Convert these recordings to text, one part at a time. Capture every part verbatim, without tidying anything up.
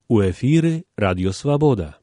У эфіры Радіё Свабода.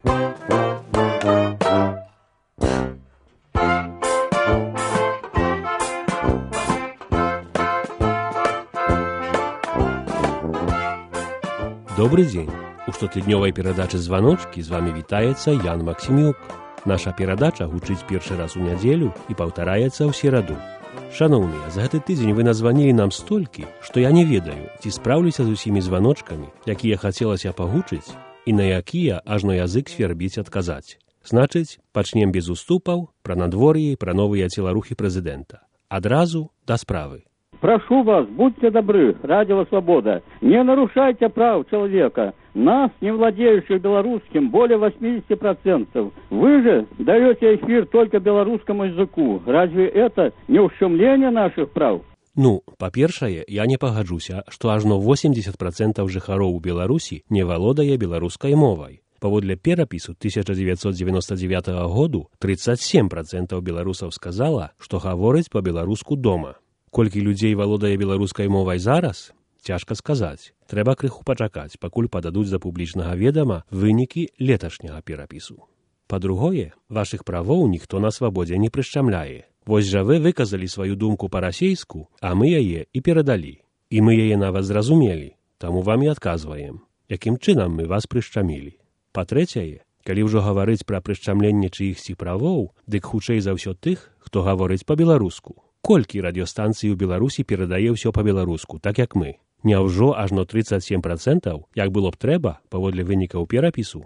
Добрый дзень. У штотыднёвай перадачы «Званочкі» з вами вітаецца Ян Максімюк. Наша перадача гучыць першы раз у нядзелю і паўтараецца ў сераду. Шаноўныя, за гэты тыдзень вы названілі нам столькі, што я не ведаю, ці спраўлюся з усімі званочкамі, якія хацелася пагучыць, і на якія ажно язык свербіць адказаць. Значыць, пачнем без уступаў пра надвор'е і пра новыя целарухі прэзідэнта. Адразу да справы. Прошу вас, будьте добры, Радио Свобода, не нарушайте прав человека. Нас, не владеющих белорусским, более восемьдесят процентов. Вы же даете эфир только белорусскому языку. Разве это не ущемление наших прав? Ну, па-першае, я не пагаджуся, што ажно восемьдесят процентов жыхароў у Беларусі не валодае беларускай мовай. Паводле перапісу тысяча девятьсот девяносто девятого году тридцать семь процентов беларусаў сказала, што гаворыць па-беларуску дома. Колькі людзей валодае беларускай мовай зараз, цяжка сказаць. Трэба крыху пачакаць, пакуль пададуць да публічнага ведама вынікі леташняга перапісу. Па-другое, вашых правоў ніхто на свабодзе не прышчамляе. Вось жа вы выказалі сваю думку па-расейску, а мы яе і перадалі. І мы яе нават зразумелі, таму вам і адказваем, якім чынам мы вас прышчамілі. Па-трэцяе, калі ўжо гаварыць пра прышчамленне чыихсьці правоў, дык хутчэй за ўсё тых, хто гаворыць па-беларуску. Колькі радыёстанцый у Беларусі перадае ўсё па-беларуску, так як мы? Няўжо ажно тридцать семь процентов, як было б трэба, паводле вынікаў перапісу?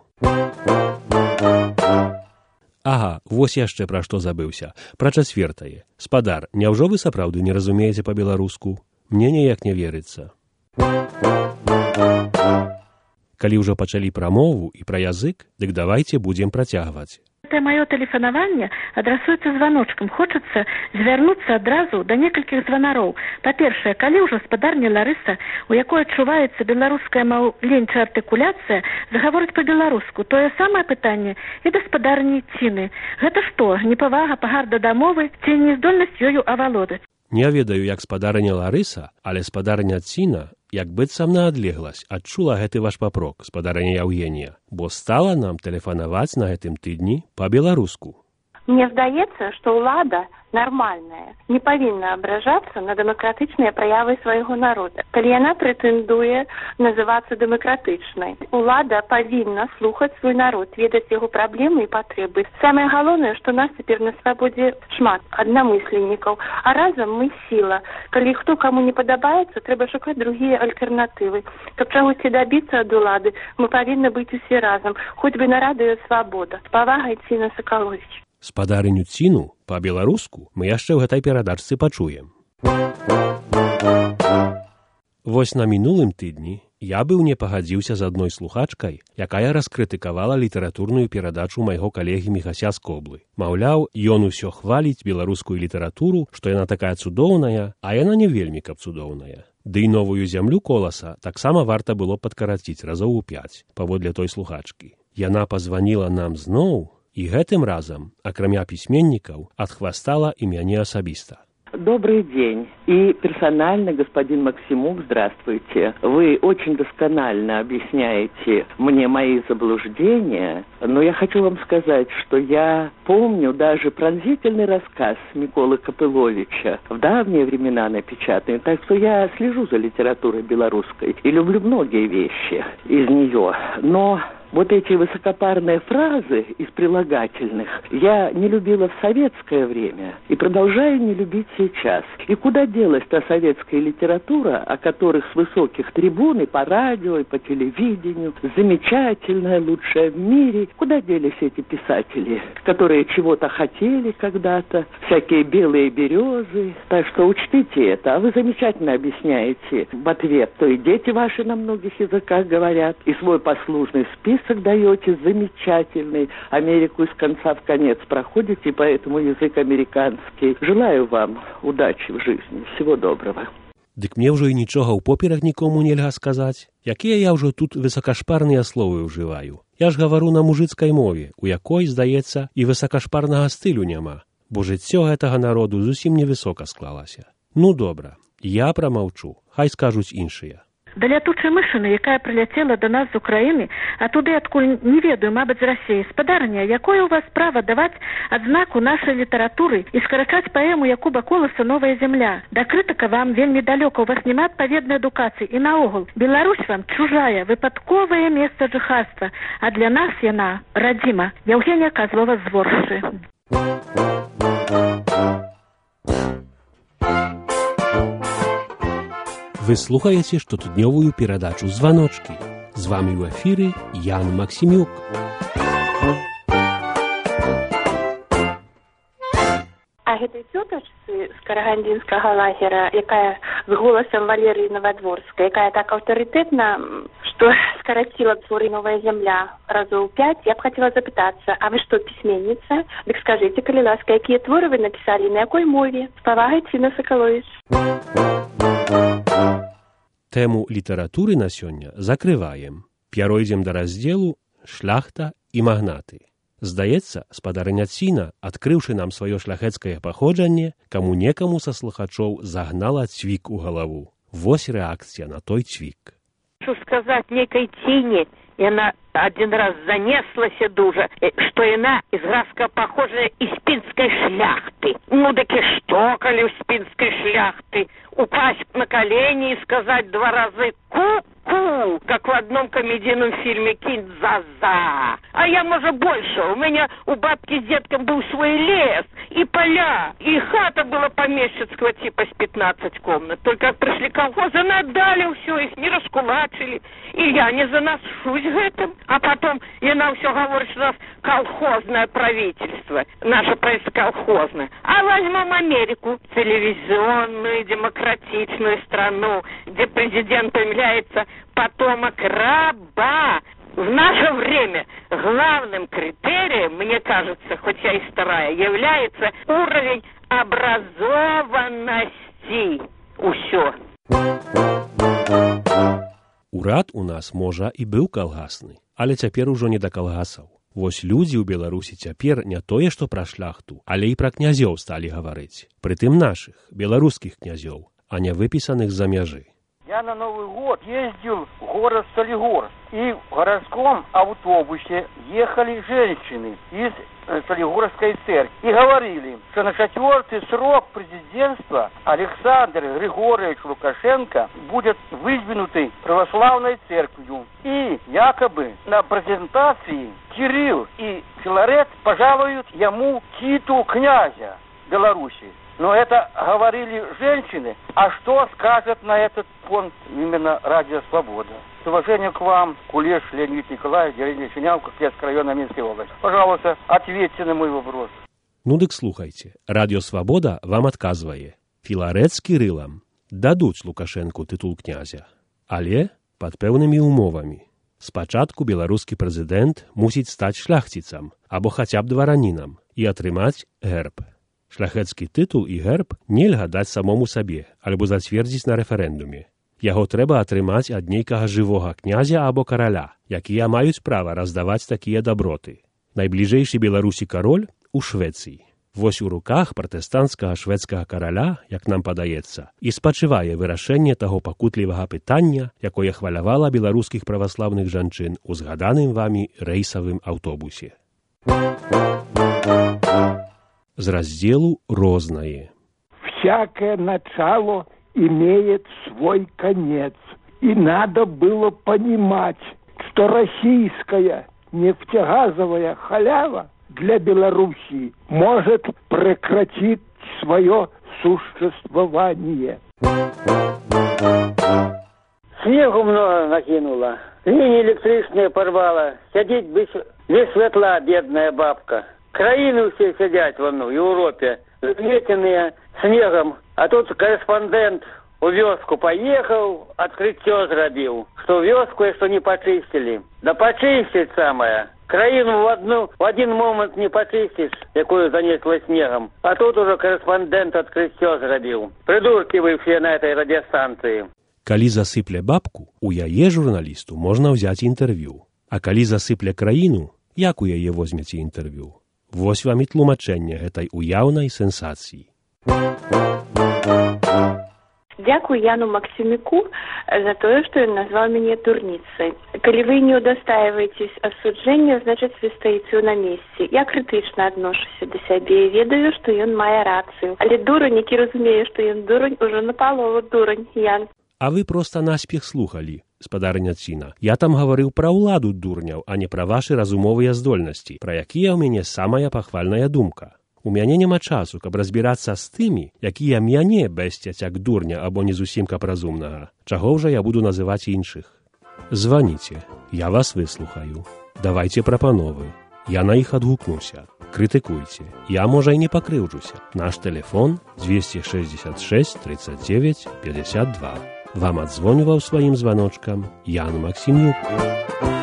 Ага, вось яшчэ пра што забыўся. Пра чацвертае. Спадар, няўжо вы сапраўды не разумееце па-беларуску? Мне ніяк не верыцца. Калі ўжо пачалі пра мову і пра язык, дык давайце будзем працягваць. Это мое телефонаванне адрасуецца званочкам. Хочацца звярнуцца адразу да некалькіх званароў. Па-першае, калі ўжо спадарня Ларыса, у якой адчуваецца беларуская маўленчая артыкуляцыя, загаворыць па-беларуску, тое самае пытанне і да спадарні Ціны. Гэта што, непавага, пагарда да мовы ці нездольнасць ёю авалодаць? Не ведаю, як спадарня Ларыса, але спадарня Ціна, як быццам на адлегласць, адчула гэты ваш папрок, спадарня Яўгенія, бо стала нам тэлефанаваць на гэтым тыдні па-беларуску. Мне здаецца, што ўлада нармальная, не павінна абражацца на дэмакратычныя праявы свайго народа. Калі яна прэтэндуе называцца дэмакратычнай, улада павінна слухаць свой народ, ведаць яго праблемы і патрэбы. Самае галоўнае, што нас цяпер на свабодзе шмат аднамысленнікаў, а разам мы сіла. Калі хто каму не падабаецца, трэба шукаць другія альтэрнатывы. Каб чагосьці дабіцца ад улады, мы павінны быць усе разам, хоць бы на Радыё Свабода. З павагай, Ціна Сакаловіч. Спадарыню Ціну па-беларуску мы яшчэ ў гэтай перадачцы пачуем. Вось на мінулым тыдні я быў не пагадзіўся з адной слухачкай, якая раскрытыкавала літаратурную перадачу майго калегі Міхася з Коблы. Маўляў, ён усё хваліць беларускую літаратуру, што яна такая цудоўная, а яна не вельмі каб цудоўная. Ды і новую зямлю Коласа таксама варта было падкараціць разоў у пяць, паводле той слухачкі. Яна пазваніла нам зноў, і гэтым разам, акрамя пісьменнікаў, адхвастала і мяне асабіста. Добрый день. И персонально, господин Максимук, здравствуйте. Вы очень досконально объясняете мне мои заблуждения, но я хочу вам сказать, что я помню даже пронзительный рассказ Миколы Копыловича, в давние времена напечатанный, так что я слежу за литературой белорусской и люблю многие вещи из нее. Но вот эти высокопарные фразы из прилагательных я не любила в советское время и продолжаю не любить сейчас. И куда делась та советская литература, о которых с высоких трибун и по радио, и по телевидению, замечательная, лучшая в мире? Куда делись эти писатели, которые чего-то хотели когда-то, всякие белые березы? Так что учтите это, а вы замечательно объясняете в ответ. То и дети ваши на многих языках говорят, и свой послужный список даете замечательный. Америку из конца в конец проходите, поэтому язык американский. Желаю вам удачи в жизни. Всего доброго. Дык мне ўжо і нічога ўпоперак нікому нельга сказаць. Якія я ўжо тут высокашпарныя словы ўжываю? Я ж гавару на мужыцкай мове, у якой, здаецца, і высокашпарнага стылю няма. Бо жыццё гэтага народу зусім невысока склалася. Ну добра, я прамаўчу, хай скажуць іншыя. да лятучай мышыны, якая прыляцела да нас з Украіны, а туды, адкуль не ведаю, мабыць, з Расіі. Спадарня, якое ў вас права даваць адзнаку нашай літаратуры і скарачаць паэму Якуба Коласа «Новая земля»? Да крытыка вам вельмі далёка, у вас няма адпаведнай адукацыі. І наогул, Беларусь вам чужая, выпадковае месца жыхарства, а для нас яна радзіма. Яўгенія Казлова з Воршчы. Вы слухаеце штотыднёвую перадачу «Званочкі». З вамі ў эфіры Ян Максімюк. А гэтай цётачцы з карагандзінскага лагера, якая з голасам Валерыі Навадворскай, якая так аўтарытэтна, што скараціла творы «Новая земля» разоў пяць, я б хацела запытацца, а вы што, пісьменніца? Дык скажыце, калі ласка, якія творы вы напісалі, на якой мове? З павагай, Ціна Сакаловіч. Тэму літаратуры на сёння закрываем. Пяройдзем да раздзелу «Шляхта і магнаты». Здаецца, спадарыня Ціна, адкрыўшы нам сваё шляхецкае паходжанне, каму-некаму са слухачоў загнала цвік у галаву. Вось рэакцыя на той цвік. Хочу сказаць некай Ціне, яна один раз занеслася дужа, што яна из графска похожая из пінскай шляхты. Ну, так и что, коли у пінскай шляхты? Упасть на колени и сказать два раза «ку-ку», как в одном комедийном фильме «Кинь-за-за». А я, может, больше. У меня у бабки с детком был свой лес и поля, и хата была помещицкого типа с пятнадцать комнат. Только как пришли колхозы, надали все, их не раскулачили. И я не заношусь гэтым. А потом она все говорит, что у нас колхозное правительство, наше правительство колхозное. А возьмем Америку, телевизионную, демократичную страну, где президентом является потомок раба. В наше время главным критерием, мне кажется, хоть я и старая, является уровень образованности. Усё. Урад у нас, можа, і быў калгасны, але цяпер ужо не да калгасаў. Вось людзі ў Беларусі цяпер не тое, што пра шляхту, але і пра князёў сталі гаварыць. Прытым нашых, беларускіх князёў, а не выпісаных з-за мяжы. Я на Новый год ездил в город Солигорск, и в городском автобусе ехали женщины из Солигорской церкви и говорили, что на четвертый срок президентства Александр Григорьевич Лукашенко будет выдвинутый православной церковью. И якобы на презентации Кирилл и Филарет пожалуют ему титул князя Беларуси. Но это говорили женщины. А что скажет на этот фонд именно Радио Свобода? С уважением к вам, Кулеш Леонид Николаевич, деревня Синявка, Киевская района, Минской области. Пожалуйста, ответьте на мой вопрос. Ну дык слухайте, Радио Свобода вам адказвае. Філарет з Кірылам дадуць Лукашэнку тытул князя, але пад пэўнымі умовамі. Спачатку беларускі прэзідэнт мусіць стаць шляхціцам або хаця б дваранінам і атрымаць герб. Шляхецкі тытул і герб нельга даць самому сабе альбо зацвердзіць на рэферэндуме. Яго трэба атрымаць ад нейкага жывога князя або караля, якія маюць права раздаваць такія даброты. Найбліжэйшы Беларусі кароль у Швецыі. Вось у руках пратэстанцкага шведскага караля, як нам падаецца, і спачывае вырашэнне таго пакутлівага пытання, якое хвалявала беларускіх праваслаўных жанчын у згаданым вамі рэйсавым аўтобусе. З раздзелу «Рознае». Всякое начало имеет свой конец. И надо было понимать, что российская нефтегазовая халява для Белоруссии может прекратить свое существование. Снегу много накинуло, линии электричные порвало, сидеть без, без светла, бедная бабка. Краины все сидят вон в Европе, заметенные снегом, а тут корреспондент у вёску поехал, открытье зробил, что вёску, что не почистили. Да почистить самое. Краину в, одну, в один момент не почистишь, якую занесло снегом. А тут уже корреспондент открытье зробил. Придурки вы все на этой радиостанции. Калі засыпле бабку, у яе журналісту можна ўзяць інтэрв'ю. А калі засыпле краіну, як у яе возьмеце інтэрв'ю? Вось вам і тлумачэнне гэтай уяўнай сенсацыі. Дзякую Яну Максимюку за тое, што ён назваў мяне дурніцай. Калі вы не удостаиваетесь асуджэння, значыць, вы стаіце на месцы. Я крытычна адношуся да сябе і ведаю, што ён мае рацыю. Але дурань, які разумее, што ён дурань, ужо напалову дурань, Ян. А вы проста наспех слухалі, спадарыня Ціна. Я там гаварыў пра ўладу дурняў, а не пра вашы разумовыя здольнасці, пра якія ў мяне самая пахвальная думка. У мяне няма часу, каб разбірацца з тымі, якія мяне бэсцяць як дурня або не зусім каб разумнага. Чаго ўжо я буду называць іншых? Званіце, я вас выслухаю. Давайце прапановы. Я на іх адгукнуся. Крытыкуйце. Я, можа, і не пакрыўджуся. Наш тэлефон дзвесце шэсцьдзесят шэсць тридцать девять пятьдесят два. Вам адзвоніваў сваім званочкам Ян Максимюк.